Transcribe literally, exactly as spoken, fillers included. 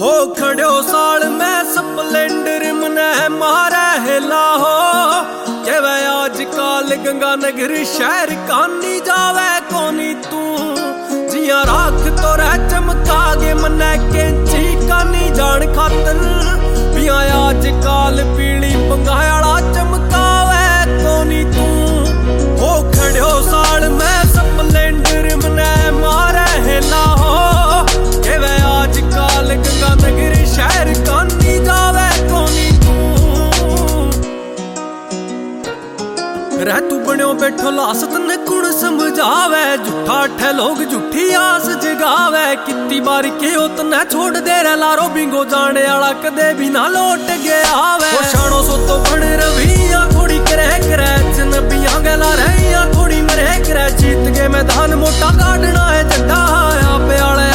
हो खड़ो साल में स्प्लेंडर मने मारे हिला हो के वे आज काल गंगा नगर शहर कानी जावे कोनी तू जिया राख तो रह चमका गे मने कैंची कानी जान खातर पिया आज काल पीली पंगायाला चमकावे कोनी तू हो खड़ो साल में स्प्लेंडर मने मारे हिला हो के वे आज काल गंगा नगर शहर कानी जावे कोनी तू रह तू बन्यो बैठो लासत ने कुण समझावे झूठा ठे लोग झूठी आस जगावे कितनी बार के उतना छोड़ दे रे लारो बिंगो जाने वाला कदे भी ना लौट गया आवे शानो सो तो बन रविया थोड़ी करे करे जनबियां गला रहिया थोड़ी मरे करे जीत के मैदान मोटा काटना है झंडा आपे वाले